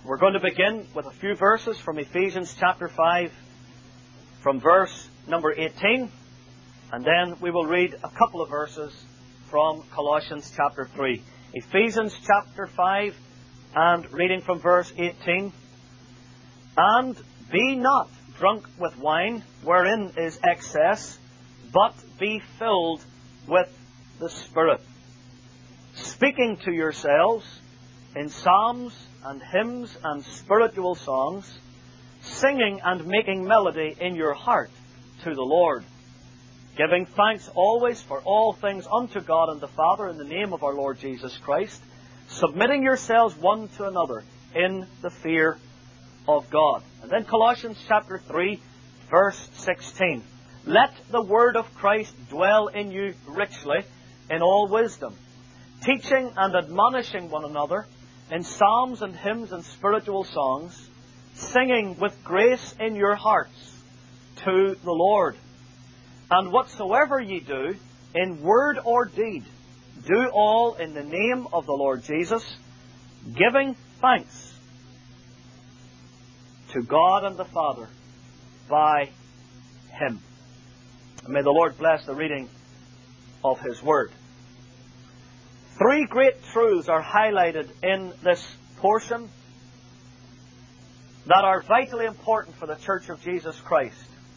We're going to begin with a few verses from Ephesians chapter 5, from verse number 18, and then we will read a couple of verses from Colossians chapter 3. Ephesians chapter 5, and reading from verse 18. And be not drunk with wine, wherein is excess, but be filled with the Spirit, speaking to yourselves in psalms and hymns and spiritual songs, singing and making melody in your heart to the Lord, giving thanks always for all things unto God and the Father in the name of our Lord Jesus Christ, submitting yourselves one to another in the fear of God. And then Colossians chapter 3, verse 16. Let the word of Christ dwell in you richly in all wisdom, teaching and admonishing one another in psalms and hymns and spiritual songs, singing with grace in your hearts to the Lord. And whatsoever ye do, in word or deed, do all in the name of the Lord Jesus, giving thanks to God and the Father by Him. And may the Lord bless the reading of His Word. Three great truths are highlighted in this portion that are vitally important for the Church of Jesus Christ.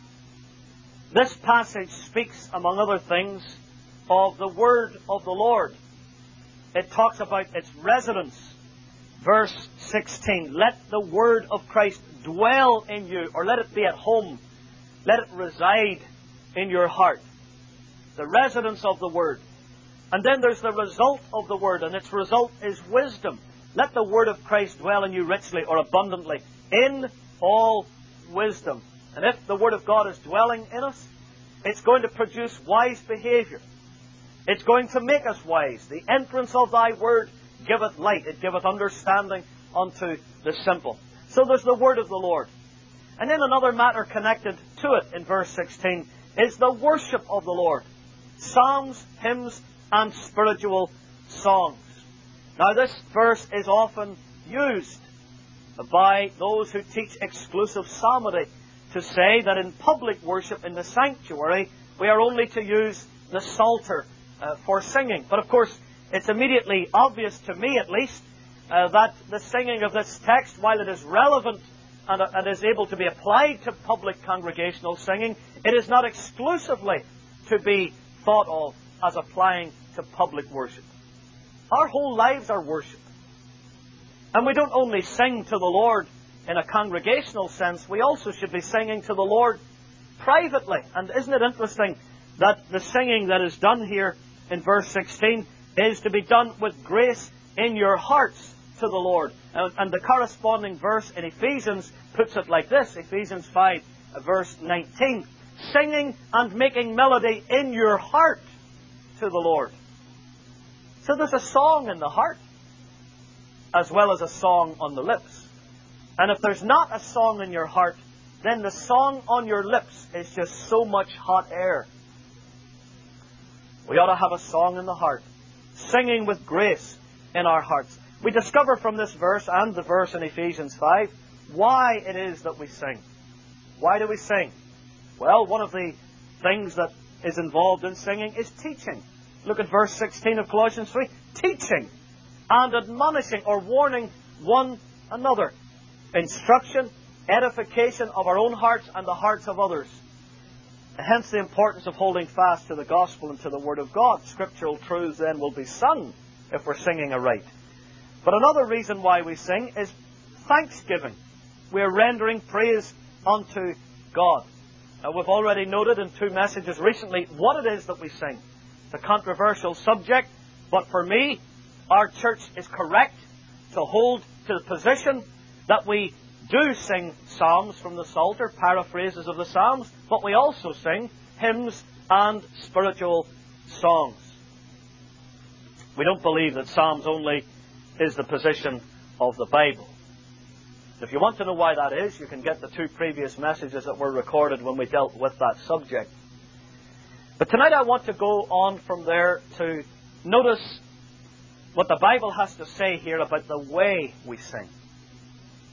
This passage speaks, among other things, of the Word of the Lord. It talks about its residence. Verse 16, let the Word of Christ dwell in you, or let it be at home. Let it reside in your heart. The residence of the Word. And then there's the result of the Word, and its result is wisdom. Let the Word of Christ dwell in you richly or abundantly in all wisdom. And if the Word of God is dwelling in us, it's going to produce wise behavior. It's going to make us wise. The entrance of thy Word giveth light. It giveth understanding unto the simple. So there's the Word of the Lord. And then another matter connected to it in verse 16 is the worship of the Lord. Psalms, hymns, and spiritual songs. Now this verse is often used by those who teach exclusive psalmody to say that in public worship in the sanctuary we are only to use the Psalter for singing. But of course it's immediately obvious, to me at least, that the singing of this text, while it is relevant and is able to be applied to public congregational singing, it is not exclusively to be thought of as applying to public worship. Our whole lives are worship. And we don't only sing to the Lord in a congregational sense, we also should be singing to the Lord privately. And isn't it interesting that the singing that is done here in verse 16 is to be done with grace in your hearts to the Lord. And the corresponding verse in Ephesians puts it like this, Ephesians 5, verse 19. Singing and making melody in your heart to the Lord. So there's a song in the heart, as well as a song on the lips. And if there's not a song in your heart, then the song on your lips is just so much hot air. We ought to have a song in the heart, singing with grace in our hearts. We discover from this verse and the verse in Ephesians 5 why it is that we sing. Why do we sing? Well, one of the things that is involved in singing is teaching. Look at verse 16 of Colossians 3. Teaching and admonishing or warning one another. Instruction, edification of our own hearts and the hearts of others. Hence the importance of holding fast to the gospel and to the Word of God. Scriptural truths then will be sung if we're singing aright. But another reason why we sing is thanksgiving. We're rendering praise unto God. Now, we've already noted in two messages recently what it is that we sing. It's a controversial subject, but for me, our church is correct to hold to the position that we do sing psalms from the Psalter, paraphrases of the Psalms, but we also sing hymns and spiritual songs. We don't believe that Psalms only is the position of the Bible. If you want to know why that is, you can get the two previous messages that were recorded when we dealt with that subject. But tonight I want to go on from there to notice what the Bible has to say here about the way we sing.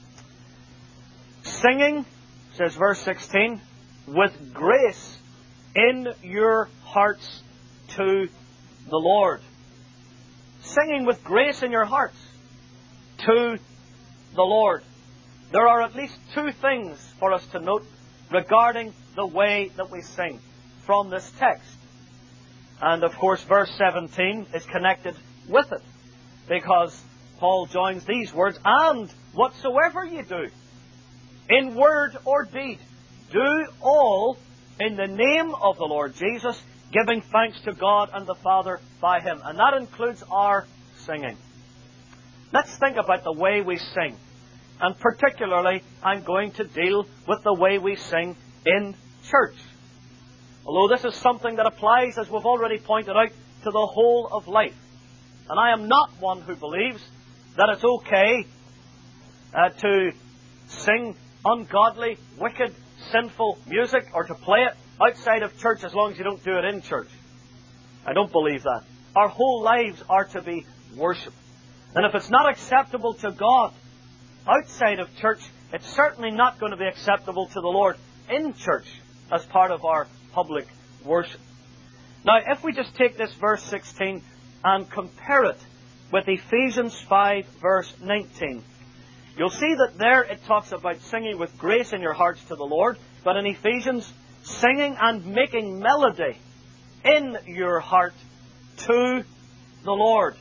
Singing, says verse 16, with grace in your hearts to the Lord. Singing with grace in your hearts to the Lord. There are at least two things for us to note regarding the way that we sing from this text. And of course, verse 17 is connected with it, because Paul joins these words, and whatsoever ye do, in word or deed, do all in the name of the Lord Jesus, giving thanks to God and the Father by Him. And that includes our singing. Let's think about the way we sing. And particularly, I'm going to deal with the way we sing in church. Although this is something that applies, as we've already pointed out, to the whole of life. And I am not one who believes that it's okay to sing ungodly, wicked, sinful music or to play it outside of church as long as you don't do it in church. I don't believe that. Our whole lives are to be worship. And if it's not acceptable to God outside of church, it's certainly not going to be acceptable to the Lord in church as part of our public worship. Now, if we just take this verse 16 and compare it with Ephesians 5 verse 19, you'll see that there it talks about singing with grace in your hearts to the Lord, but in Ephesians, singing and making melody in your heart to the Lord.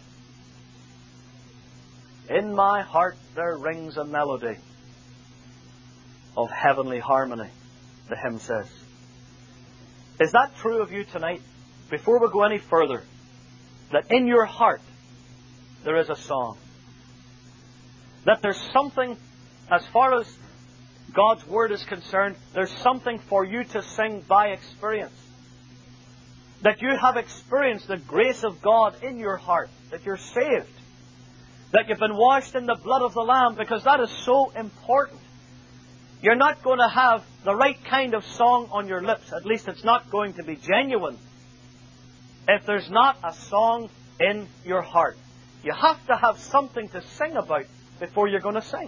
In my heart there rings a melody of heavenly harmony, the hymn says. Is that true of you tonight? Before we go any further, that in your heart there is a song. That there's something, as far as God's Word is concerned, there's something for you to sing by experience. That you have experienced the grace of God in your heart. That you're saved. That you've been washed in the blood of the Lamb, because that is so important. You're not going to have the right kind of song on your lips. At least it's not going to be genuine if there's not a song in your heart. You have to have something to sing about before you're going to sing.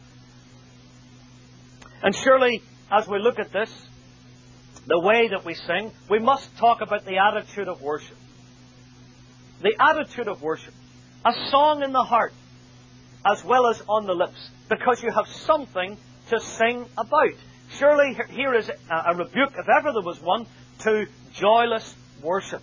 And surely, as we look at this, the way that we sing, we must talk about the attitude of worship. The attitude of worship. A song in the heart, as well as on the lips, because you have something to sing about. Surely here is a rebuke, if ever there was one, to joyless worship.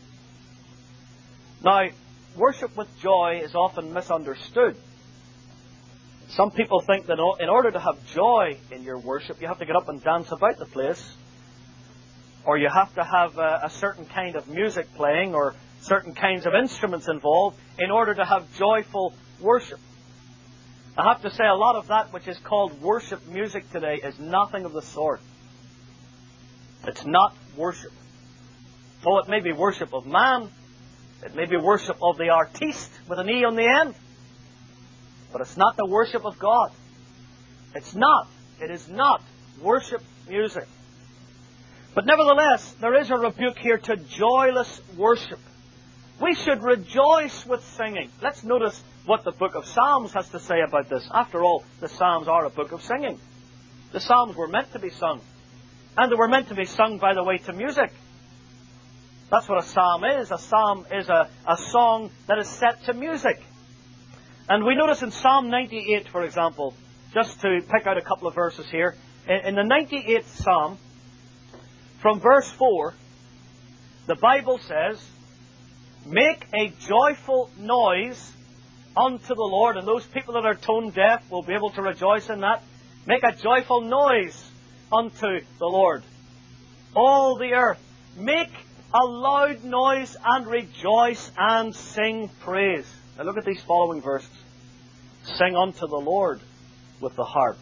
Now, worship with joy is often misunderstood. Some people think that in order to have joy in your worship, you have to get up and dance about the place, or you have to have a certain kind of music playing, or certain kinds of instruments involved in order to have joyful worship. I have to say, a lot of that which is called worship music today is nothing of the sort. It's not worship. Oh, it may be worship of man. It may be worship of the artiste with an E on the end. But it's not the worship of God. It's not. It is not worship music. But nevertheless, there is a rebuke here to joyless worship. We should rejoice with singing. Let's notice what the book of Psalms has to say about this. After all, the Psalms are a book of singing. The Psalms were meant to be sung. And they were meant to be sung, by the way, to music. That's what a psalm is. A psalm is a song that is set to music. And we notice in Psalm 98, for example, just to pick out a couple of verses here, in the 98th Psalm, from verse 4, the Bible says, "Make a joyful noise unto the Lord." And those people that are tone deaf will be able to rejoice in that. Make a joyful noise unto the Lord, all the earth. Make a loud noise and rejoice and sing praise. Now look at these following verses. Sing unto the Lord with the harp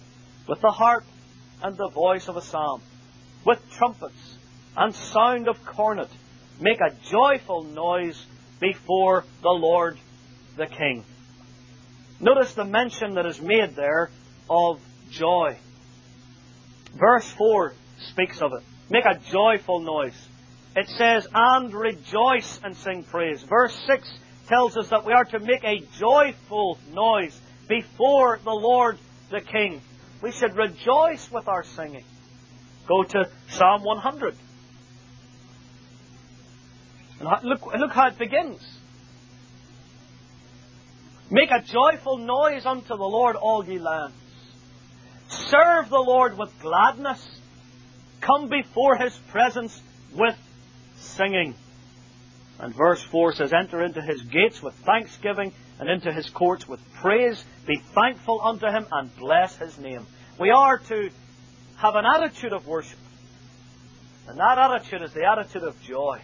and the voice of a psalm, with trumpets and sound of cornet. Make a joyful noise before the Lord the King. Notice the mention that is made there of joy. Verse 4 speaks of it. Make a joyful noise. It says, and rejoice and sing praise. Verse 6 tells us that we are to make a joyful noise before the Lord the King. We should rejoice with our singing. Go to Psalm 100. And look how it begins. Make a joyful noise unto the Lord, all ye lands. Serve the Lord with gladness. Come before His presence with singing. And verse 4 says, enter into His gates with thanksgiving and into His courts with praise. Be thankful unto Him and bless His name. We are to have an attitude of worship. And that attitude is the attitude of joy.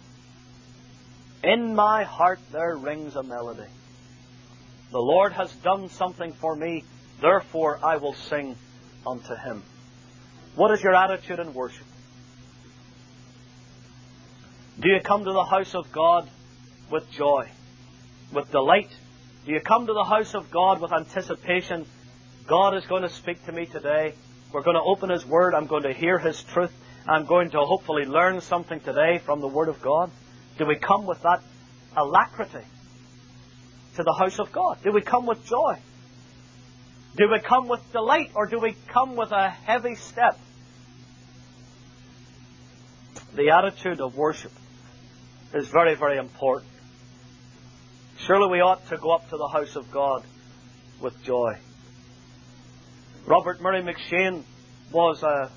In my heart there rings a melody. The Lord has done something for me, therefore I will sing unto Him. What is your attitude in worship? Do you come to the house of God with joy, with delight? Do you come to the house of God with anticipation? God is going to speak to me today. We're going to open His Word. I'm going to hear His truth. I'm going to hopefully learn something today from the Word of God. Do we come with that alacrity to the house of God? Do we come with joy? Do we come with delight, or do we come with a heavy step? The attitude of worship is very, very important. Surely we ought to go up to the house of God with joy. Robert Murray McCheyne was a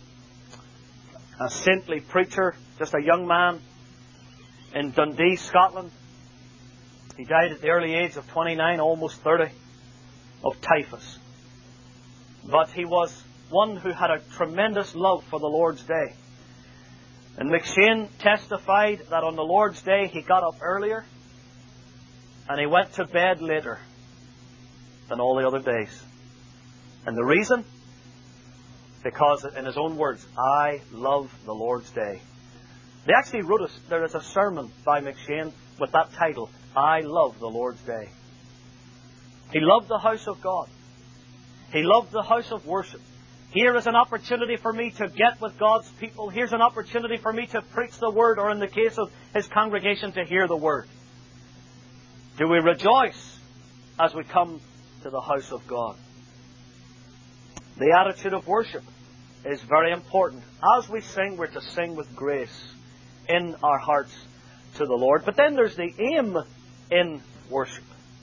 saintly preacher, just a young man in Dundee, Scotland. He died at the early age of 29, almost 30, of typhus. But he was one who had a tremendous love for the Lord's Day. And McCheyne testified that on the Lord's Day he got up earlier and he went to bed later than all the other days. And the reason? Because, in his own words, I love the Lord's Day. They actually wrote there is a sermon by McCheyne with that title, I love the Lord's Day. He loved the house of God. He loved the house of worship. Here is an opportunity for me to get with God's people. Here's an opportunity for me to preach the Word, or in the case of his congregation, to hear the Word. Do we rejoice as we come to the house of God? The attitude of worship is very important. As we sing, we're to sing with grace in our hearts to the Lord. But then there's the aim in worship.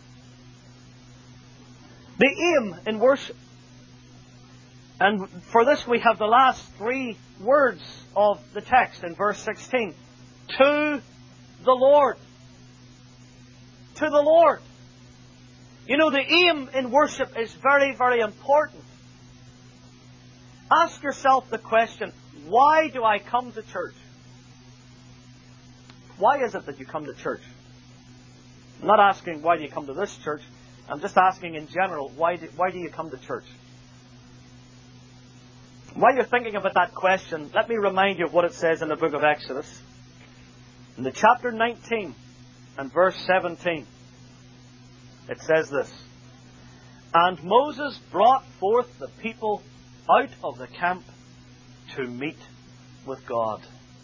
The aim in worship. And for this we have the last three words of the text in verse 16. To the Lord. To the Lord. You know, the aim in worship is very, very important. Ask yourself the question, why do I come to church? Why is it that you come to church? I'm not asking why do you come to this church. I'm just asking in general, why do you come to church? While you're thinking about that question, let me remind you of what it says in the book of Exodus. In the chapter 19 and verse 17, it says this, And Moses brought forth the people out of the camp to meet with God.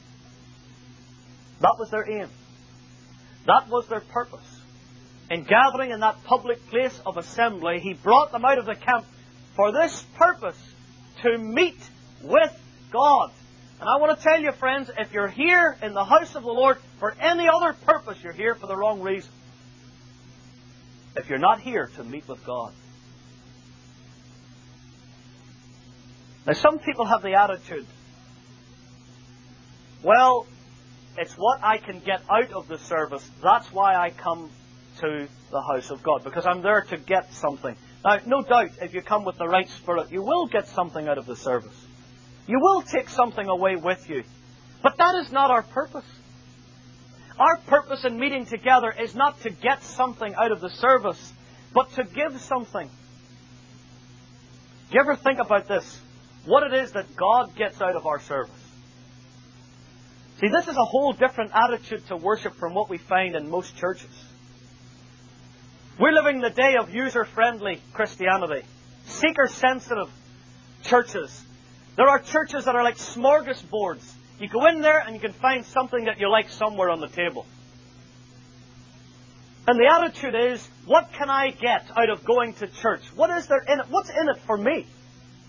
That was their aim. That was their purpose. In gathering in that public place of assembly, he brought them out of the camp for this purpose, to meet with God. And I want to tell you, friends, if you're here in the house of the Lord for any other purpose, you're here for the wrong reason. If you're not here to meet with God. Now, some people have the attitude, well, it's what I can get out of the service. That's why I come to the house of God, because I'm there to get something. Now, no doubt, if you come with the right spirit, you will get something out of the service. You will take something away with you. But that is not our purpose. Our purpose in meeting together is not to get something out of the service, but to give something. Do you ever think about this? What it is that God gets out of our service? See, this is a whole different attitude to worship from what we find in most churches. We're living the day of user-friendly Christianity. Seeker-sensitive churches. There are churches that are like smorgasbords. You go in there and you can find something that you like somewhere on the table. And the attitude is, what can I get out of going to church? What is there in it? What's in it for me?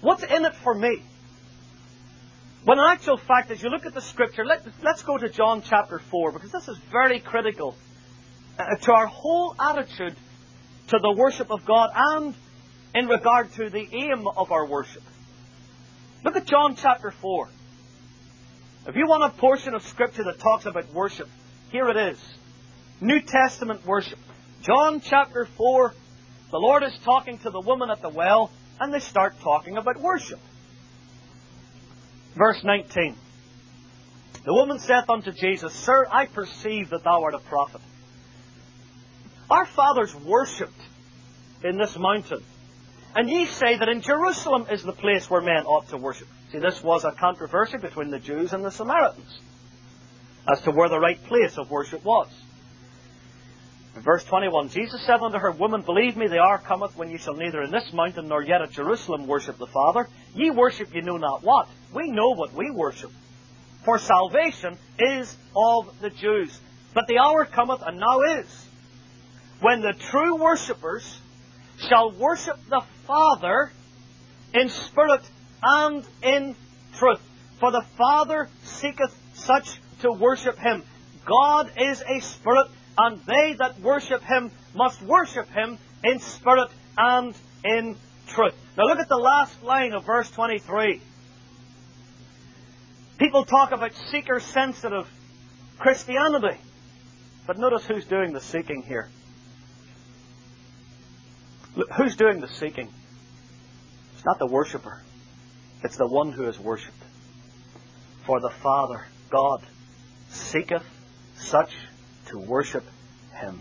What's in it for me? When in actual fact, as you look at the Scripture, let's go to John chapter 4, because this is very critical to our whole attitude to the worship of God and in regard to the aim of our worship. Look at John chapter 4. If you want a portion of Scripture that talks about worship, here it is. New Testament worship. John chapter 4, the Lord is talking to the woman at the well, and they start talking about worship. Verse 19. The woman saith unto Jesus, Sir, I perceive that thou art a prophet. Our fathers worshipped in this mountain, and ye say that in Jerusalem is the place where men ought to worship. See, this was a controversy between the Jews and the Samaritans as to where the right place of worship was. In verse 21, Jesus said unto her, Woman, believe me, the hour cometh when ye shall neither in this mountain nor yet at Jerusalem worship the Father. Ye worship ye know not what. We know what we worship. For salvation is of the Jews. But the hour cometh, and now is, when the true worshippers shall worship the Father in spirit and in truth. For the Father seeketh such to worship Him. God is a spirit, and they that worship Him must worship Him in spirit and in truth. Now look at the last line of verse 23. People talk about seeker-sensitive Christianity. But notice who's doing the seeking here. Look, who's doing the seeking? It's not the worshipper. It's the one who is worshipped. For the Father, God, seeketh such to worship Him.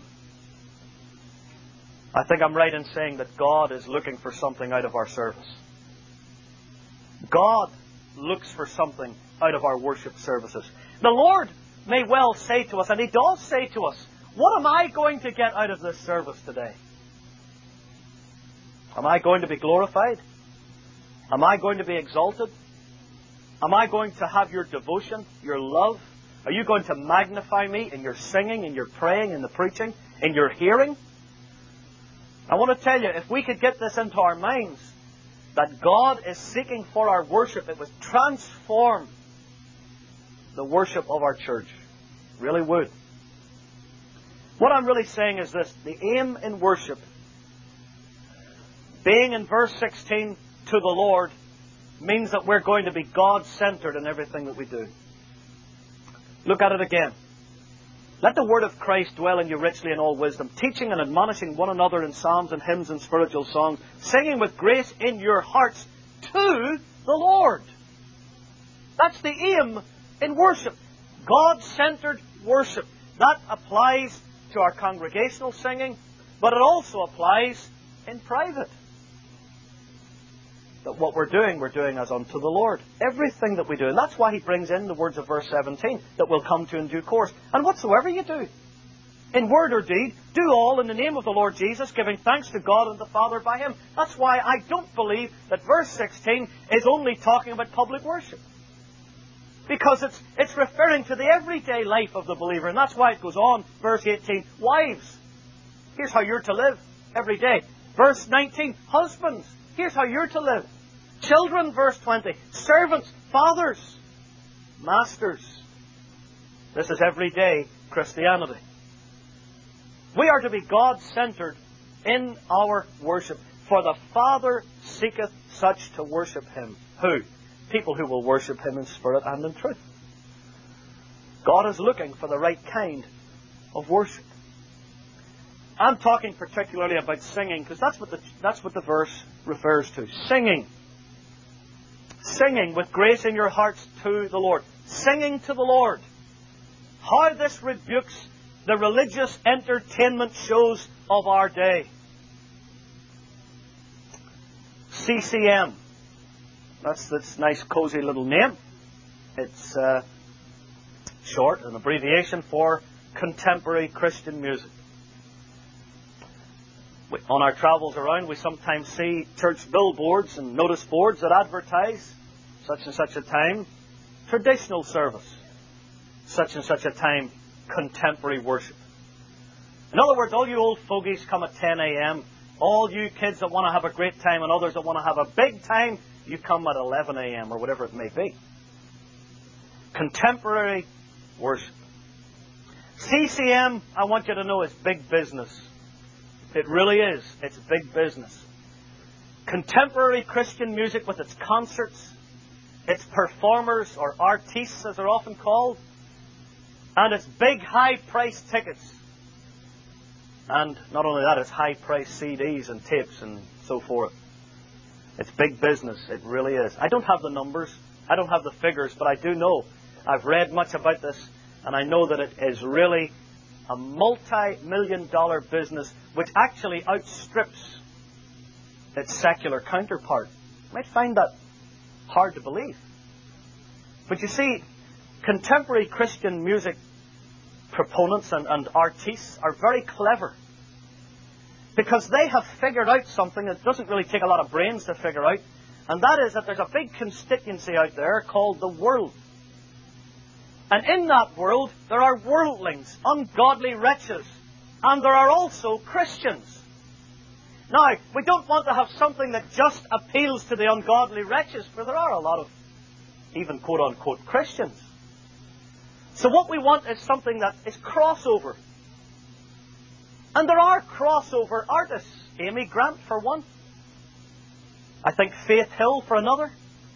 I think I'm right in saying that God is looking for something out of our service. God looks for something out of our worship services. The Lord may well say to us, and He does say to us, what am I going to get out of this service today? Am I going to be glorified? Am I going to be exalted? Am I going to have your devotion, your love? Are you going to magnify me in your singing, in your praying, in the preaching, in your hearing? I want to tell you, if we could get this into our minds, that God is seeking for our worship, it would transform the worship of our church. It really would. What I'm really saying is this: the aim in worship, being in verse 16 to the Lord, means that we're going to be God-centered in everything that we do. Look at it again. Let the word of Christ dwell in you richly in all wisdom, teaching and admonishing one another in psalms and hymns and spiritual songs, singing with grace in your hearts to the Lord. That's the aim in worship. God-centered worship. That applies to our congregational singing, but it also applies in private. That what we're doing as unto the Lord. Everything that we do. And that's why he brings in the words of verse 17 that we'll come to in due course. And whatsoever you do, in word or deed, do all in the name of the Lord Jesus, giving thanks to God and the Father by Him. That's why I don't believe that verse 16 is only talking about public worship. Because it's referring to the everyday life of the believer. And that's why it goes on, verse 18, wives, here's how you're to live every day. Verse 19, husbands, here's how you're to live. Children, verse 20. Servants, fathers, masters. This is everyday Christianity. We are to be God-centered in our worship. For the Father seeketh such to worship Him. Who? People who will worship Him in spirit and in truth. God is looking for the right kind of worship. I'm talking particularly about singing, because that's what the verse refers to. Singing. Singing with grace in your hearts to the Lord. Singing to the Lord. How this rebukes the religious entertainment shows of our day. CCM. That's this nice cozy little name. It's short, an abbreviation for contemporary Christian music. On our travels around, we sometimes see church billboards and notice boards that advertise such and such a time, traditional service. Such and such a time, contemporary worship. In other words, all you old fogies come at 10 a.m. All you kids that want to have a great time and others that want to have a big time You come at 11 a.m. or whatever it may be. Contemporary worship. CCM, I want you to know, is big business. It really is. It's big business. Contemporary Christian music with its concerts, its performers, or artistes as they're often called, and its big high-priced tickets. And not only that, it's high-priced CDs and tapes and so forth. It's big business. It really is. I don't have the numbers. I don't have the figures, but I do know. I've read much about this, and I know that it is really a multi-million-dollar business which actually outstrips its secular counterpart. You might find that hard to believe. But you see, contemporary Christian music proponents and artists are very clever, because they have figured out something that doesn't really take a lot of brains to figure out, and that is that there's a big constituency out there called the world. And in that world, there are worldlings, ungodly wretches, and there are also Christians. Now, we don't want to have something that just appeals to the ungodly wretches, for there are a lot of even quote-unquote Christians. So what we want is something that is crossover. And there are crossover artists. Amy Grant for one. I think Faith Hill for another.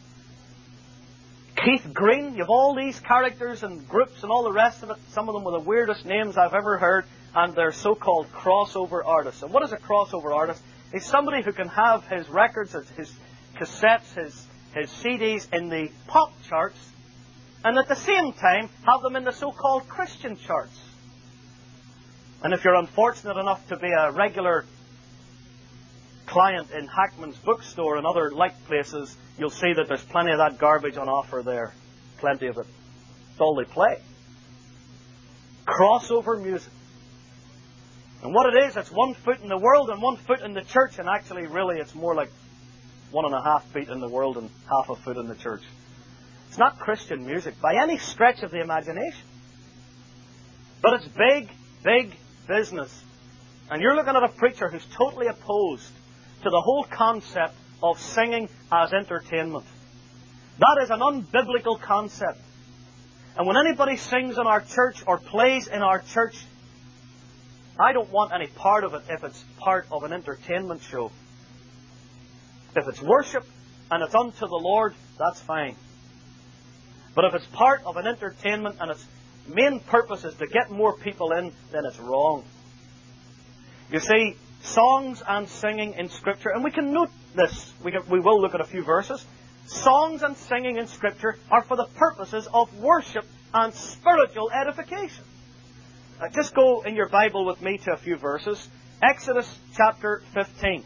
Keith Green. You have all these characters and groups and all the rest of it. Some of them with the weirdest names I've ever heard. And they're so-called crossover artists. And what is a crossover artist? He's somebody who can have his records, his cassettes, his CDs in the pop charts, and at the same time have them in the so-called Christian charts. And if you're unfortunate enough to be a regular client in Hackman's bookstore and other like places, you'll see that there's plenty of that garbage on offer there. Plenty of it. It's all they play. Crossover music. And what it is, it's 1 foot in the world and 1 foot in the church, and actually really it's more like 1.5 feet in the world and half a foot in the church. It's not Christian music by any stretch of the imagination. But it's big, big business. And you're looking at a preacher who's totally opposed to the whole concept of singing as entertainment. That is an unbiblical concept. And when anybody sings in our church or plays in our church, I don't want any part of it if it's part of an entertainment show. If it's worship and it's unto the Lord, that's fine. But if it's part of an entertainment and its main purpose is to get more people in, then it's wrong. You see, songs and singing in Scripture, and we can note this, we will look at a few verses. Songs and singing in Scripture are for the purposes of worship and spiritual edification. Just go in your Bible with me to a few verses. Exodus chapter 15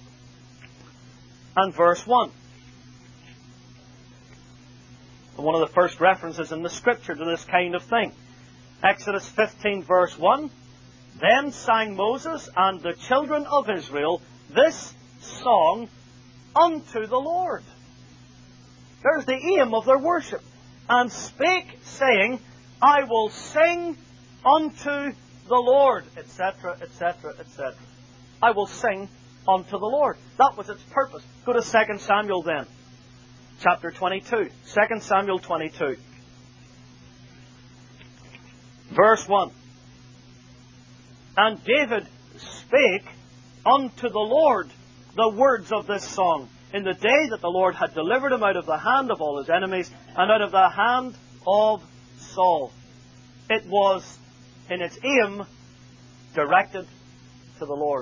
and verse 1. One of the first references in the Scripture to this kind of thing. Exodus 15 verse 1. Then sang Moses and the children of Israel this song unto the Lord. There's the aim of their worship. And spake, saying, I will sing unto the Lord, etc., etc., etc. I will sing unto the Lord. That was its purpose. Go to 2 Samuel then. Chapter 22. 2 Samuel 22. Verse 1. And David spake unto the Lord the words of this song in the day that the Lord had delivered him out of the hand of all his enemies and out of the hand of Saul. It was, in its aim, directed to the Lord.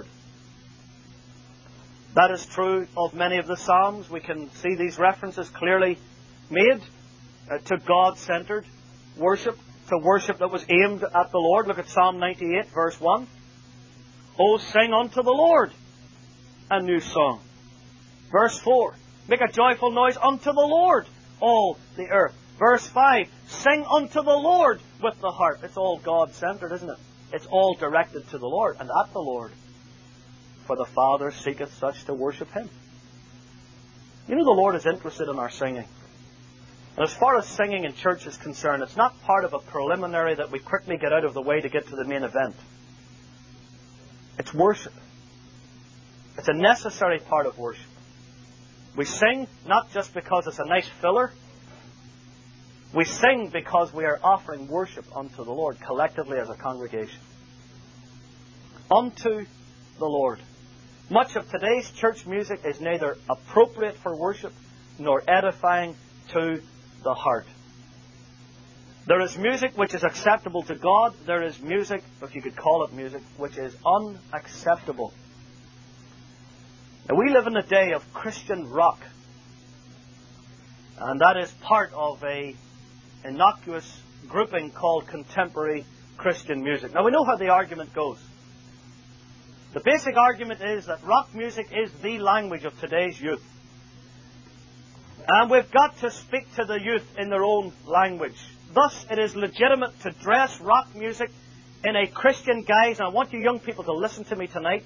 That is true of many of the Psalms. We can see these references clearly made to God-centered worship, to worship that was aimed at the Lord. Look at Psalm 98, verse 1. O sing unto the Lord a new song. Verse 4. Make a joyful noise unto the Lord, all the earth. Verse 5. Sing unto the Lord with the harp. It's all God-centered, isn't it? It's all directed to the Lord and at the Lord. For the Father seeketh such to worship Him. You know, the Lord is interested in our singing. And as far as singing in church is concerned, it's not part of a preliminary that we quickly get out of the way to get to the main event. It's worship. It's a necessary part of worship. We sing not just because it's a nice filler. We sing because we are offering worship unto the Lord collectively as a congregation. Unto the Lord. Much of today's church music is neither appropriate for worship nor edifying to the heart. There is music which is acceptable to God. There is music, if you could call it music, which is unacceptable. Now, we live in a day of Christian rock. And that is part of a innocuous grouping called contemporary Christian music. Now, we know how the argument goes. The basic argument is that rock music is the language of today's youth. And we've got to speak to the youth in their own language. Thus, it is legitimate to dress rock music in a Christian guise. And I want you young people to listen to me tonight.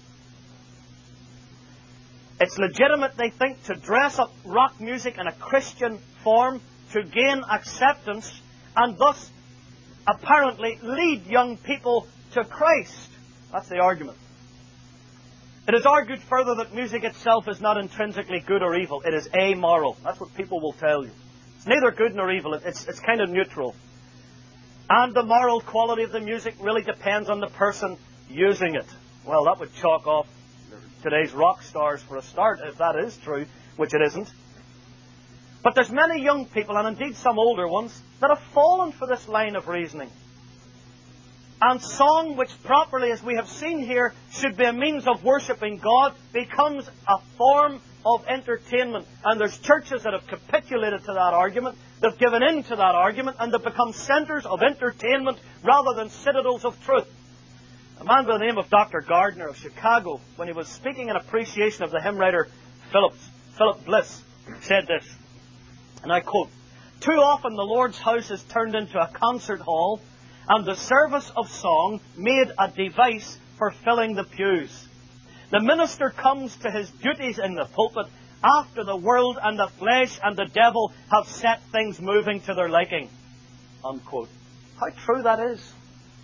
It's legitimate, they think, to dress up rock music in a Christian form to gain acceptance and thus apparently lead young people to Christ. That's the argument. It is argued further that music itself is not intrinsically good or evil. It is amoral. That's what people will tell you. It's neither good nor evil. It's kind of neutral. And the moral quality of the music really depends on the person using it. Well, that would chalk off today's rock stars for a start, if that is true, which it isn't. But there's many young people, and indeed some older ones, that have fallen for this line of reasoning. And song, which properly, as we have seen here, should be a means of worshipping God, becomes a form of entertainment. And there's churches that have capitulated to that argument, they've given in to that argument, and they've become centres of entertainment rather than citadels of truth. A man by the name of Dr. Gardner of Chicago, when he was speaking in appreciation of the hymn writer Philip Bliss, said this, and I quote, "Too often the Lord's house is turned into a concert hall, and the service of song made a device for filling the pews. The minister comes to his duties in the pulpit after the world and the flesh and the devil have set things moving to their liking." Unquote. How true that is.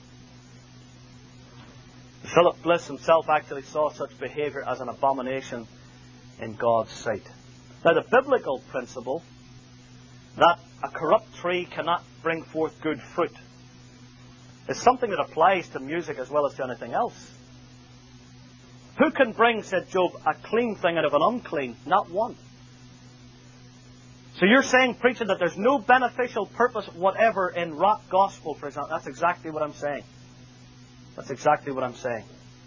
Philip Bliss himself actually saw such behavior as an abomination in God's sight. Now, the biblical principle that a corrupt tree cannot bring forth good fruit is something that applies to music as well as to anything else. Who can bring, said Job, a clean thing out of an unclean? Not one. So you're saying, preacher, that there's no beneficial purpose whatever in rock gospel, for example. That's exactly what I'm saying. That's exactly what I'm saying.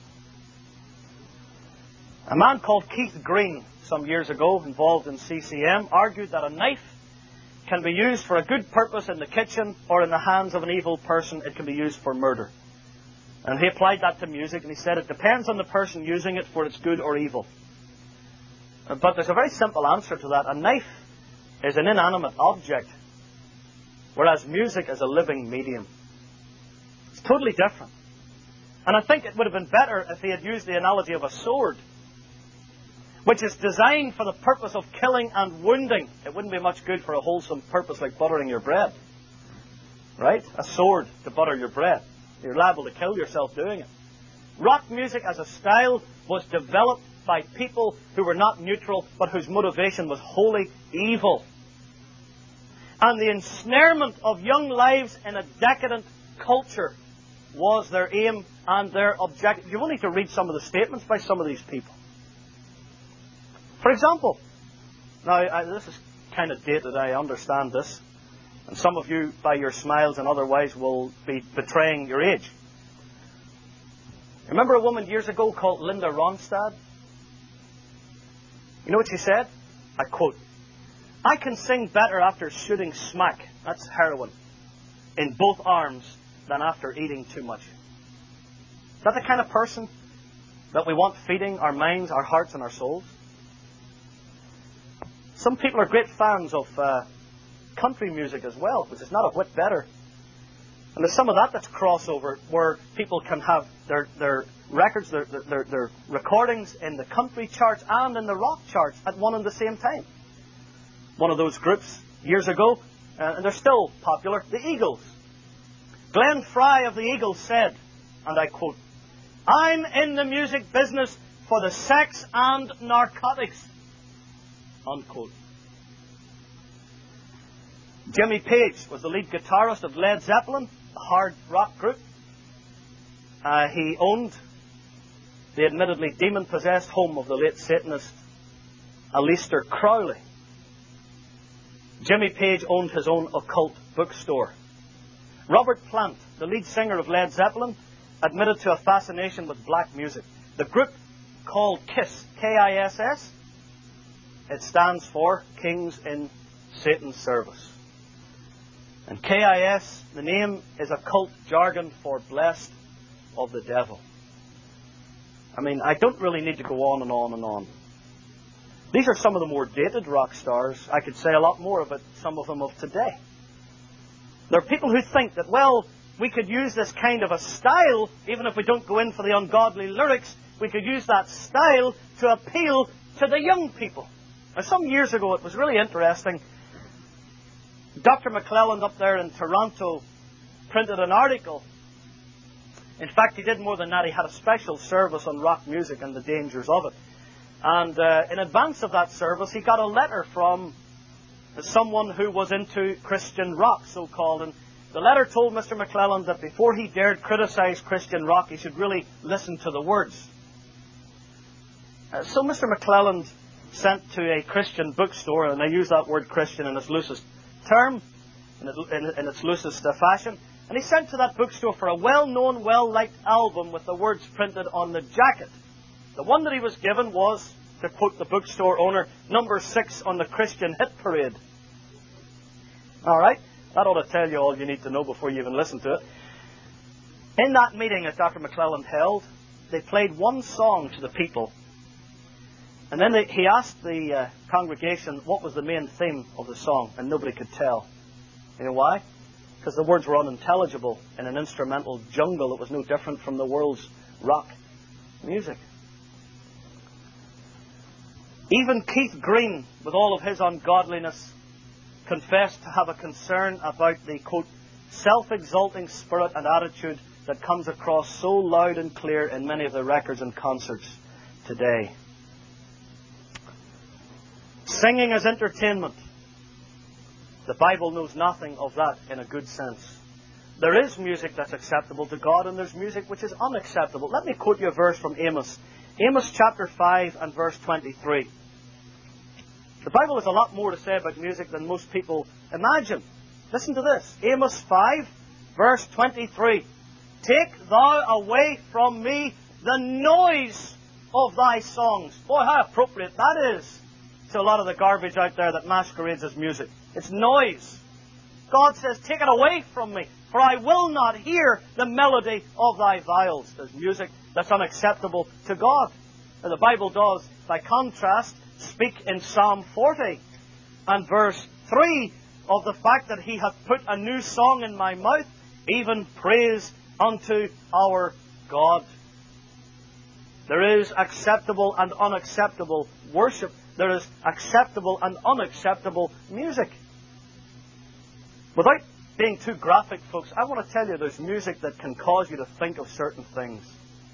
A man called Keith Green, some years ago, involved in CCM, argued that a knife can be used for a good purpose in the kitchen, or in the hands of an evil person, it can be used for murder. And he applied that to music, and he said it depends on the person using it for its good or evil. But there's a very simple answer to that. A knife is an inanimate object, whereas music is a living medium. It's totally different. And I think it would have been better if he had used the analogy of a sword, which is designed for the purpose of killing and wounding. It wouldn't be much good for a wholesome purpose like buttering your bread. Right? A sword to butter your bread. You're liable to kill yourself doing it. Rock music as a style was developed by people who were not neutral, but whose motivation was wholly evil. And the ensnarement of young lives in a decadent culture was their aim and their objective. You will need to read some of the statements by some of these people. For example, now this is kind of dated, I understand this, and some of you, by your smiles and otherwise, will be betraying your age. Remember a woman years ago called Linda Ronstadt? You know what she said? I quote, "I can sing better after shooting smack," that's heroin, "in both arms than after eating too much." Is that the kind of person that we want feeding our minds, our hearts, and our souls? Some people are great fans of country music as well, which is not a whit better. And there's some of that that's crossover, where people can have their records, their recordings in the country charts and in the rock charts at one and the same time. One of those groups years ago, and they're still popular, the Eagles. Glenn Fry of the Eagles said, and I quote, "I'm in the music business for the sex and narcotics." Unquote. Jimmy Page was the lead guitarist of Led Zeppelin, a hard rock group. He owned the admittedly demon-possessed home of the late Satanist Aleister Crowley. Jimmy Page owned his own occult bookstore. Robert Plant, the lead singer of Led Zeppelin, admitted to a fascination with black music. The group called KISS, K-I-S-S, it stands for Kings in Satan's Service. And KIS, the name is occult jargon for blessed of the devil. I mean, I don't really need to go on and on and on. These are some of the more dated rock stars. I could say a lot more about some of them of today. There are people who think that, well, we could use this kind of a style, even if we don't go in for the ungodly lyrics, we could use that style to appeal to the young people. Now, some years ago, it was really interesting. Dr. McClelland up there in Toronto printed an article. In fact, he did more than that. He had a special service on rock music and the dangers of it. And in advance of that service, he got a letter from someone who was into Christian rock, so-called. And the letter told Mr. McClelland that before he dared criticize Christian rock, he should really listen to the words. So Mr. McClelland sent to a Christian bookstore, and I use that word Christian in its loosest term, in its loosest fashion, and he sent to that bookstore for a well-known, well-liked album with the words printed on the jacket. The one that he was given was, to quote the bookstore owner, number 6 on the Christian hit parade. All right, that ought to tell you all you need to know before you even listen to it. In that meeting that Dr. McClelland held, they played one song to the people. And then he asked the congregation what was the main theme of the song, and nobody could tell. You know why? Because the words were unintelligible in an instrumental jungle that was no different from the world's rock music. Even Keith Green, with all of his ungodliness, confessed to have a concern about the, quote, self-exalting spirit and attitude that comes across so loud and clear in many of the records and concerts today. Singing as entertainment. The Bible knows nothing of that in a good sense. There is music that's acceptable to God, and there's music which is unacceptable. Let me quote you a verse from Amos. Amos chapter 5 and verse 23. The Bible has a lot more to say about music than most people imagine. Listen to this. Amos 5, verse 23. Take thou away from me the noise of thy songs. Boy, how appropriate that is to a lot of the garbage out there that masquerades as music. It's noise. God says, take it away from me, for I will not hear the melody of thy viols. There's music that's unacceptable to God. And the Bible does, by contrast, speak in Psalm 40 and verse 3 of the fact that he hath put a new song in my mouth, even praise unto our God. There is acceptable and unacceptable worship. There is acceptable and unacceptable music. Without being too graphic, folks, I want to tell you there's music that can cause you to think of certain things.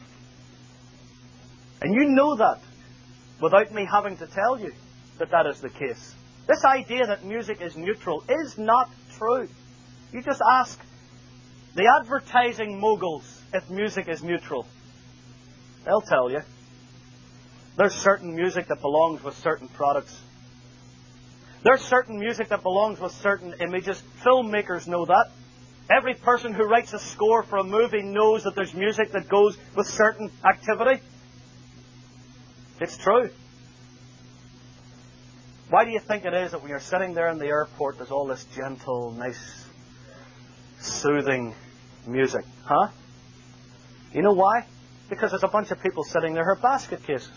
And you know that without me having to tell you that that is the case. This idea that music is neutral is not true. You just ask the advertising moguls if music is neutral. They'll tell you. There's certain music that belongs with certain products. There's certain music that belongs with certain images. Filmmakers know that. Every person who writes a score for a movie knows that there's music that goes with certain activity. It's true. Why do you think it is that when you're sitting there in the airport, there's all this gentle, nice, soothing music? Huh? You know why? Because there's a bunch of people sitting there who are basket cases.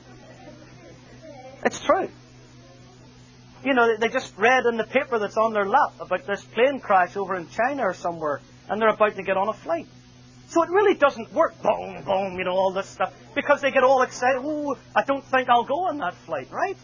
It's true. You know, they just read in the paper that's on their lap about this plane crash over in China or somewhere, and they're about to get on a flight. So it really doesn't work. Boom, boom, you know, all this stuff. Because they get all excited. Ooh, I don't think I'll go on that flight, right?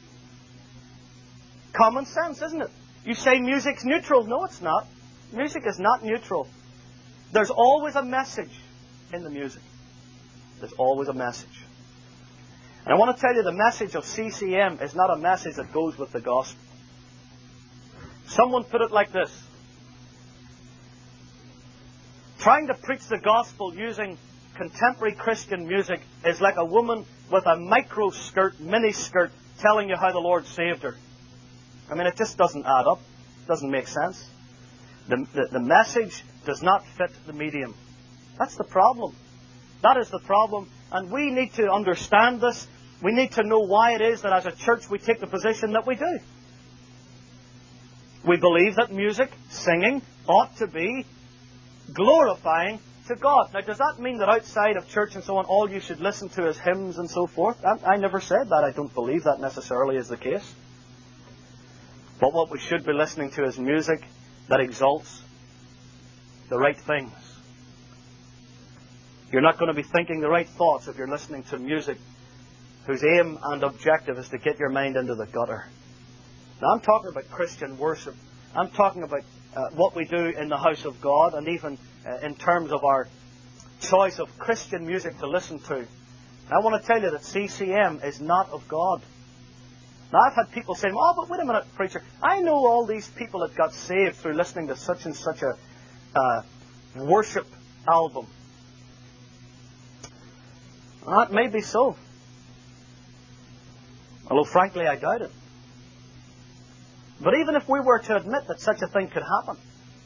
Common sense, isn't it? You say music's neutral. No, it's not. Music is not neutral. There's always a message in the music. There's always a message. And I want to tell you, the message of CCM is not a message that goes with the gospel. Someone put it like this: trying to preach the gospel using contemporary Christian music is like a woman with a micro skirt, mini skirt, telling you how the Lord saved her. I mean, it just doesn't add up. It doesn't make sense. The message does not fit the medium. That's the problem. That is the problem. And we need to understand this. We need to know why it is that as a church we take the position that we do. We believe that music, singing, ought to be glorifying to God. Now, does that mean that outside of church and so on, all you should listen to is hymns and so forth? I never said that. I don't believe that necessarily is the case. But what we should be listening to is music that exalts the right things. You're not going to be thinking the right thoughts if you're listening to music whose aim and objective is to get your mind into the gutter. Now, I'm talking about Christian worship. I'm talking about what we do in the house of God, and even in terms of our choice of Christian music to listen to. I want to tell you that CCM is not of God. Now, I've had people saying, "Oh, but wait a minute, preacher. I know all these people that got saved through listening to such and such a worship album." Well, that may be so. Although, frankly, I doubt it. But even if we were to admit that such a thing could happen,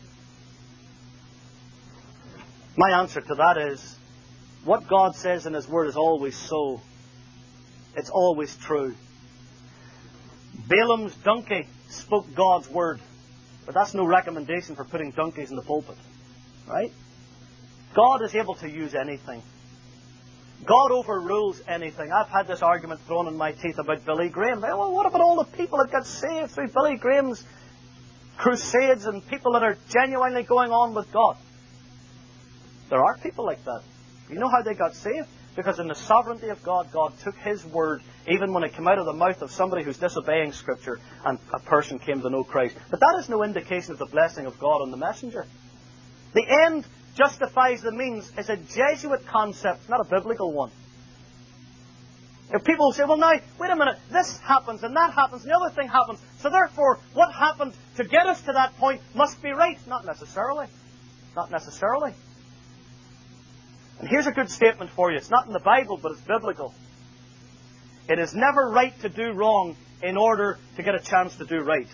my answer to that is, what God says in His Word is always so. It's always true. Balaam's donkey spoke God's Word, but that's no recommendation for putting donkeys in the pulpit. Right? God is able to use anything. God overrules anything. I've had this argument thrown in my teeth about Billy Graham. Well, what about all the people that got saved through Billy Graham's crusades and people that are genuinely going on with God? There are people like that. You know how they got saved? Because in the sovereignty of God, God took His Word, even when it came out of the mouth of somebody who's disobeying Scripture, and a person came to know Christ. But that is no indication of the blessing of God on the messenger. The end justifies the means is a Jesuit concept, not a biblical one. If people say, well, now, wait a minute, this happens and that happens and the other thing happens, so therefore what happened to get us to that point must be right. Not necessarily. Not necessarily. And here's a good statement for you. It's not in the Bible, but it's biblical. It is never right to do wrong in order to get a chance to do right.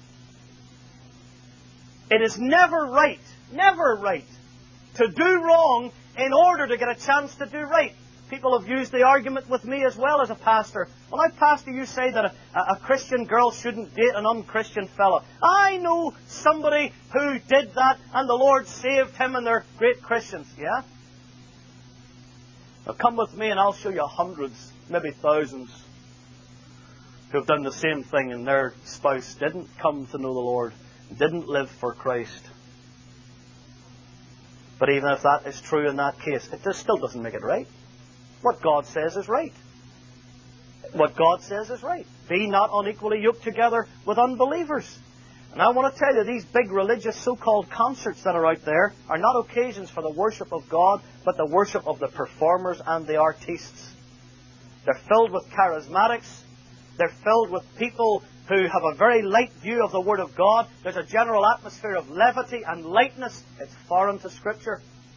It is never right to do wrong in order to get a chance to do right. People have used the argument with me as well as a pastor. Well, now, pastor, you say that a Christian girl shouldn't date an unchristian fellow. I know somebody who did that and the Lord saved him and they're great Christians. Yeah? Now come with me and I'll show you hundreds, maybe thousands, who have done the same thing and their spouse didn't come to know the Lord, didn't live for Christ. But even if that is true in that case, it still doesn't make it right. What God says is right. What God says is right. Be not unequally yoked together with unbelievers. And I want to tell you, these big religious so-called concerts that are out there are not occasions for the worship of God, but the worship of the performers and the artistes. They're filled with charismatics. They're filled with people who have a very light view of the Word of God. There's a general atmosphere of levity and lightness. It's foreign to Scripture.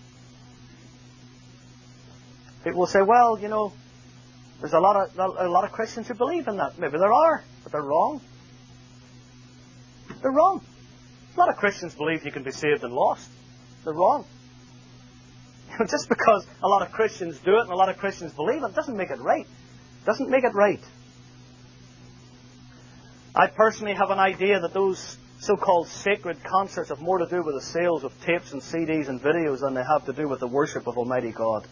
People will say, well, you know, there's a lot of Christians who believe in that. Maybe there are, but they're wrong. They're wrong. A lot of Christians believe you can be saved and lost. They're wrong. Just because a lot of Christians do it and a lot of Christians believe it doesn't make it right. Doesn't make it right. I personally have an idea that those so-called sacred concerts have more to do with the sales of tapes and CDs and videos than they have to do with the worship of Almighty God.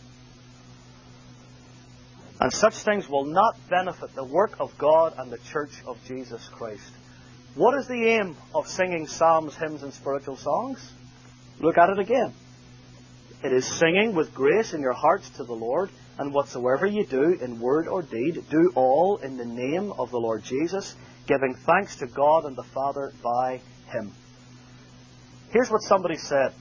And such things will not benefit the work of God and the Church of Jesus Christ. What is the aim of singing psalms, hymns, and spiritual songs? Look at it again. It is singing with grace in your hearts to the Lord, and whatsoever you do in word or deed, do all in the name of the Lord Jesus, giving thanks to God and the Father by Him. Here's what somebody said.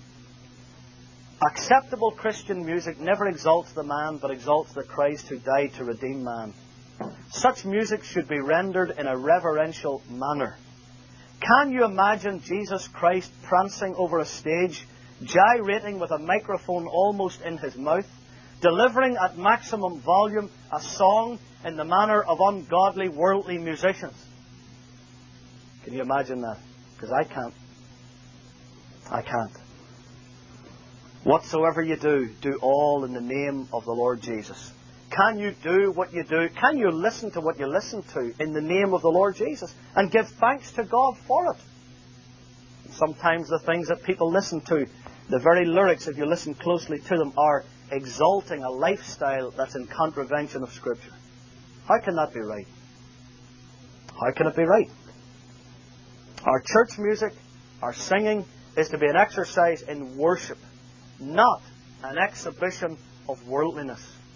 Acceptable Christian music never exalts the man, but exalts the Christ who died to redeem man. Such music should be rendered in a reverential manner. Can you imagine Jesus Christ prancing over a stage, gyrating with a microphone almost in his mouth, delivering at maximum volume a song in the manner of ungodly, worldly musicians? Can you imagine that? Because I can't. I can't. Whatsoever you do, do all in the name of the Lord Jesus. Can you do what you do? Can you listen to what you listen to in the name of the Lord Jesus and give thanks to God for it? Sometimes the things that people listen to, the very lyrics, if you listen closely to them, are exalting a lifestyle that's in contravention of Scripture. How can that be right? How can it be right? Our church music, our singing, is to be an exercise in worship, not an exhibition of worldliness.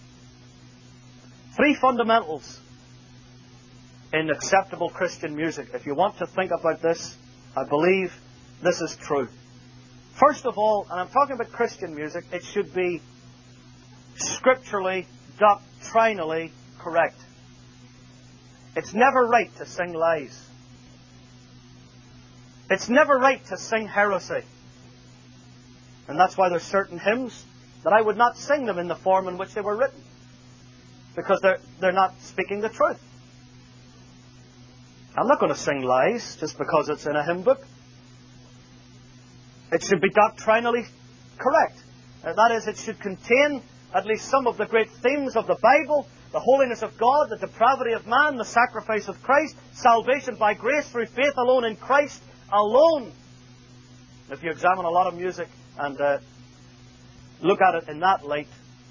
3 fundamentals in acceptable Christian music. If you want to think about this, I believe this is true. First of all, and I'm talking about Christian music, it should be scripturally, doctrinally correct. It's never right to sing lies. It's never right to sing heresy. And that's why there's certain hymns that I would not sing them in the form in which they were written. Because they're not speaking the truth. I'm not going to sing lies just because it's in a hymn book. It should be doctrinally correct. That is, it should contain at least some of the great themes of the Bible: the holiness of God, the depravity of man, the sacrifice of Christ, salvation by grace through faith alone in Christ alone. If you examine a lot of music and look at it in that light,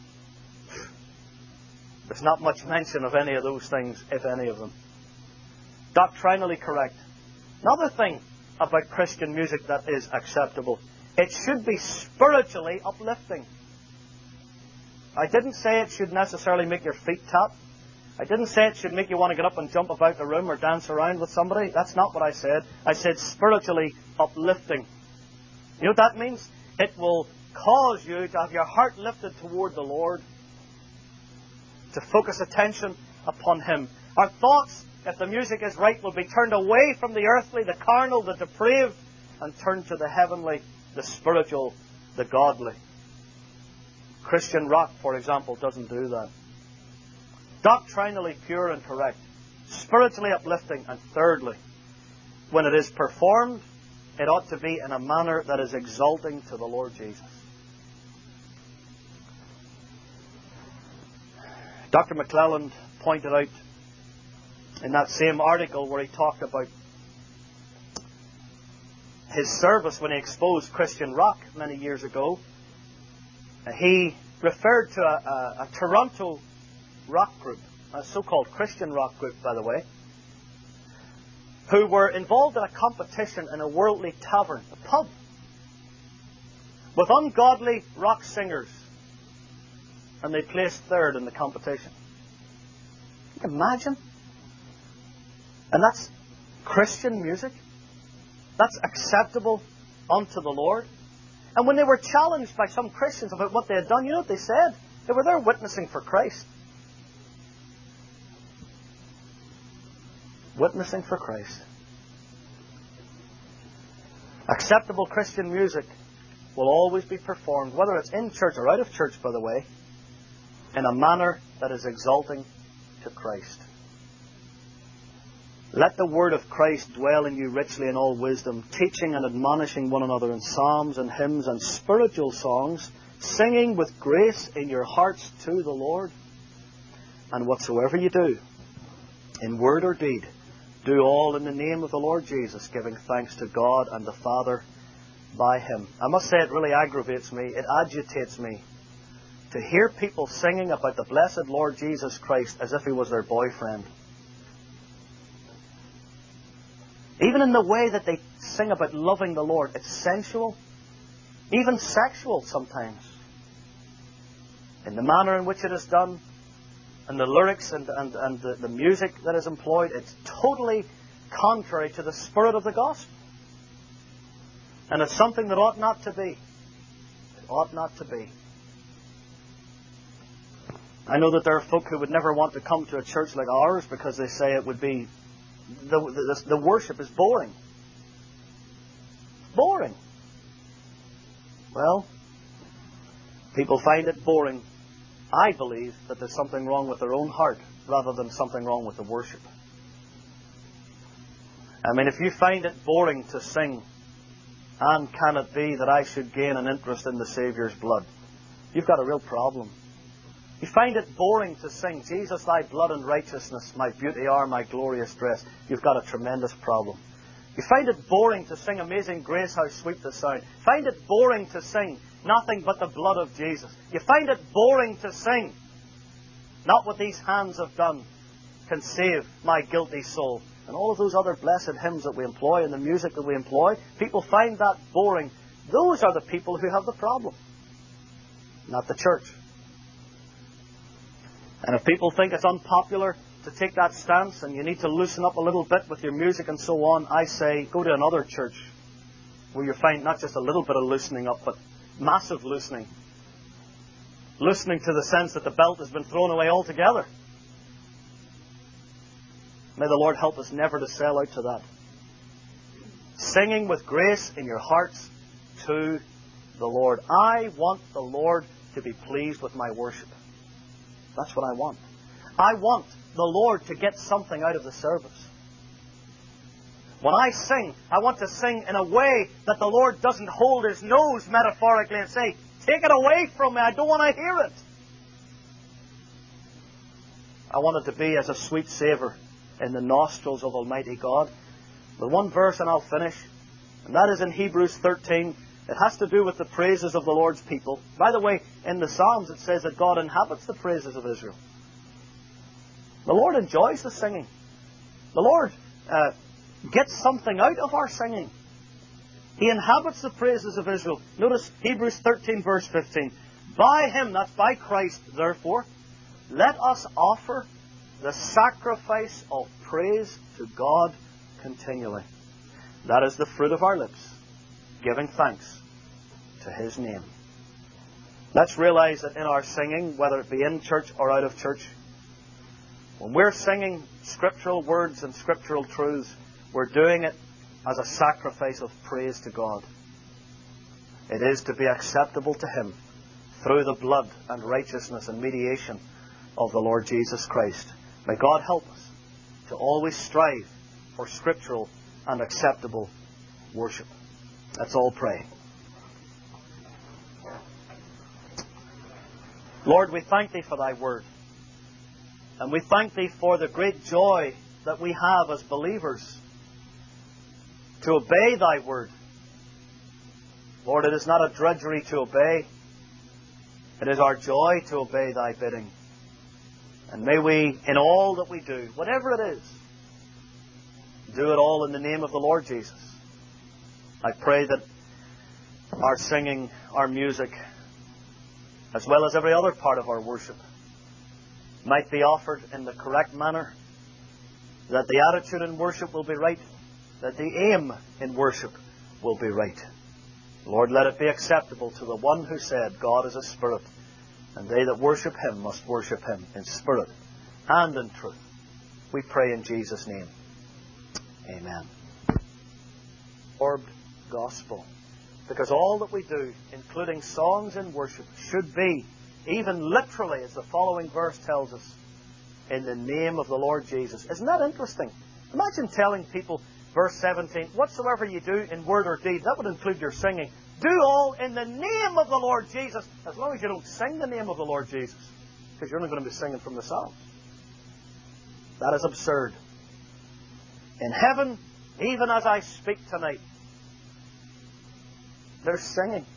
there's not much mention of any of those things, if any of them. Doctrinally correct. Another thing about Christian music that is acceptable: it should be spiritually uplifting. I didn't say it should necessarily make your feet tap. I didn't say it should make you want to get up and jump about the room or dance around with somebody. That's not what I said. I said spiritually uplifting. You know what that means? It will cause you to have your heart lifted toward the Lord, to focus attention upon Him. Our thoughts, if the music is right, will be turned away from the earthly, the carnal, the depraved, and turned to the heavenly, the spiritual, the godly. Christian rock, for example, doesn't do that. Doctrinally pure and correct. Spiritually uplifting. And thirdly, when it is performed, it ought to be in a manner that is exalting to the Lord Jesus. Dr. McClelland pointed out in that same article where he talked about his service when he exposed Christian rock many years ago, he referred to a Toronto rock group, a so-called Christian rock group, by the way, who were involved in a competition in a worldly tavern, a pub, with ungodly rock singers, and they placed third in the competition. Can you imagine? And that's Christian music? That's acceptable unto the Lord? And when they were challenged by some Christians about what they had done, you know what they said? They were there witnessing for Christ. Witnessing for Christ. Acceptable Christian music will always be performed, whether it's in church or out of church, by the way, in a manner that is exalting to Christ. Let the word of Christ dwell in you richly in all wisdom, teaching and admonishing one another in psalms and hymns and spiritual songs, singing with grace in your hearts to the Lord. And whatsoever you do, in word or deed, do all in the name of the Lord Jesus, giving thanks to God and the Father by Him. I must say, it really aggravates me, it agitates me, to hear people singing about the blessed Lord Jesus Christ as if He was their boyfriend. Even in the way that they sing about loving the Lord, it's sensual, even sexual sometimes. In the manner in which it is done, and the lyrics and the music that is employed, it's totally contrary to the spirit of the gospel. And it's something that ought not to be. It ought not to be. I know that there are folk who would never want to come to a church like ours because they say it would be, the worship is boring. Boring. Well, people find it boring. I believe that there's something wrong with their own heart rather than something wrong with the worship. I mean, if you find it boring to sing, and can it be that I should gain an interest in the Saviour's blood? You've got a real problem. You find it boring to sing, Jesus, thy blood and righteousness, my beauty are my glorious dress. You've got a tremendous problem. You find it boring to sing Amazing Grace, how sweet the sound. Find it boring to sing nothing but the blood of Jesus. You find it boring to sing not what these hands have done can save my guilty soul. And all of those other blessed hymns that we employ and the music that we employ, people find that boring. Those are the people who have the problem, not the church. And if people think it's unpopular to take that stance and you need to loosen up a little bit with your music and so on, I say go to another church where you find not just a little bit of loosening up, but massive loosening. Loosening to the sense that the belt has been thrown away altogether. May the Lord help us never to sell out to that. Singing with grace in your hearts to the Lord. I want the Lord to be pleased with my worship. That's what I want. I want the Lord to get something out of the service. When I sing, I want to sing in a way that the Lord doesn't hold His nose metaphorically and say, take it away from me, I don't want to hear it. I want it to be as a sweet savour in the nostrils of Almighty God. The one verse and I'll finish, and that is in Hebrews 13. It has to do with the praises of the Lord's people. By the way, in the Psalms it says that God inhabits the praises of Israel. The Lord enjoys the singing. The Lord gets something out of our singing. He inhabits the praises of Israel. Notice Hebrews 13 verse 15. By Him, that's by Christ, therefore, let us offer the sacrifice of praise to God continually. That is the fruit of our lips, giving thanks to His name. Let's realize that in our singing, whether it be in church or out of church, when we're singing scriptural words and scriptural truths, we're doing it as a sacrifice of praise to God. It is to be acceptable to Him through the blood and righteousness and mediation of the Lord Jesus Christ. May God help us to always strive for scriptural and acceptable worship. Let's all pray. Lord, we thank Thee for Thy word. And we thank Thee for the great joy that we have as believers to obey Thy word. Lord, it is not a drudgery to obey. It is our joy to obey Thy bidding. And may we, in all that we do, whatever it is, do it all in the name of the Lord Jesus. I pray that our singing, our music, as well as every other part of our worship, might be offered in the correct manner, that the attitude in worship will be right, that the aim in worship will be right. Lord, let it be acceptable to the one who said, God is a spirit, and they that worship Him must worship Him in spirit and in truth. We pray in Jesus' name. Amen. Orbed gospel. Because all that we do, including songs and worship, should be, even literally, as the following verse tells us, in the name of the Lord Jesus. Isn't that interesting? Imagine telling people, verse 17, whatsoever you do in word or deed, that would include your singing, do all in the name of the Lord Jesus, as long as you don't sing the name of the Lord Jesus, because you're only going to be singing from the Psalms. That is absurd. In heaven, even as I speak tonight, they're singing.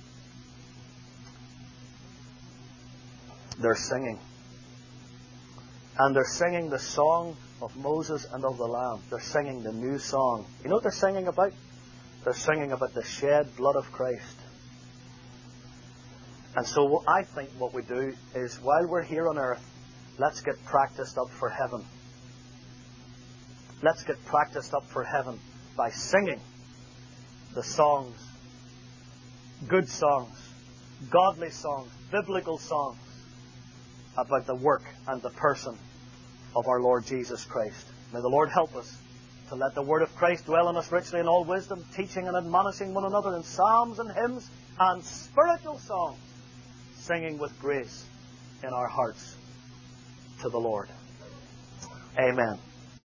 They're singing. And they're singing the song of Moses and of the Lamb. They're singing the new song. You know what they're singing about? They're singing about the shed blood of Christ. And so I think what we do is, while we're here on earth, let's get practiced up for heaven. Let's get practiced up for heaven by singing the songs, good songs, godly songs, biblical songs, about the work and the person of our Lord Jesus Christ. May the Lord help us to let the Word of Christ dwell in us richly in all wisdom, teaching and admonishing one another in psalms and hymns and spiritual songs, singing with grace in our hearts to the Lord. Amen.